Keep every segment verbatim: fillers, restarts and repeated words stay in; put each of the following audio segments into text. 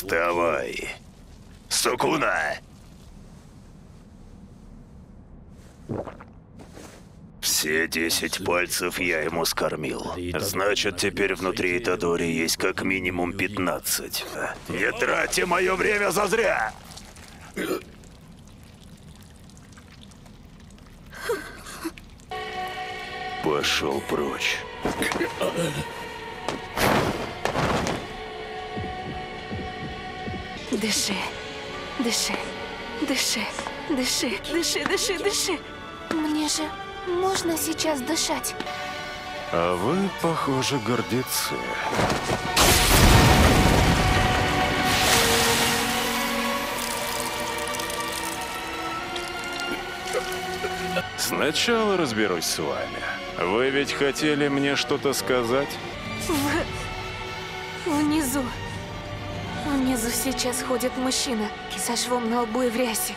Вставай. Сукуна! Все десять пальцев я ему скормил. Значит, теперь внутри Итадори есть как минимум пятнадцать. Не тратьте мое время зазря! Пошел прочь. Дыши, дыши, дыши, дыши, дыши, дыши, дыши. Мне же можно сейчас дышать. А вы, похоже, гордецы. Сначала разберусь с вами. Вы ведь хотели мне что-то сказать? В... Внизу. Внизу сейчас ходит мужчина со швом на лбу и в рясе.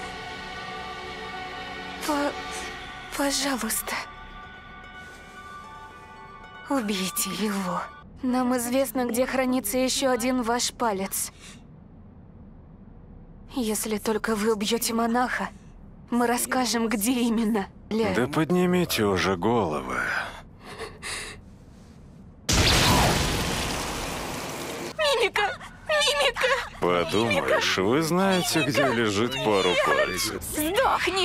По... Пожалуйста. Убейте его. Нам известно, где хранится еще один ваш палец. Если только вы убьете монаха, мы расскажем, где именно. Для... Да поднимите уже головы. Мимика! Мимика! Подумаешь, вы знаете, где лежит пару пальцев. Сдохни!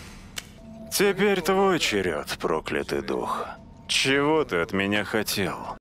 Теперь твой черед, проклятый дух. Чего ты от меня хотел?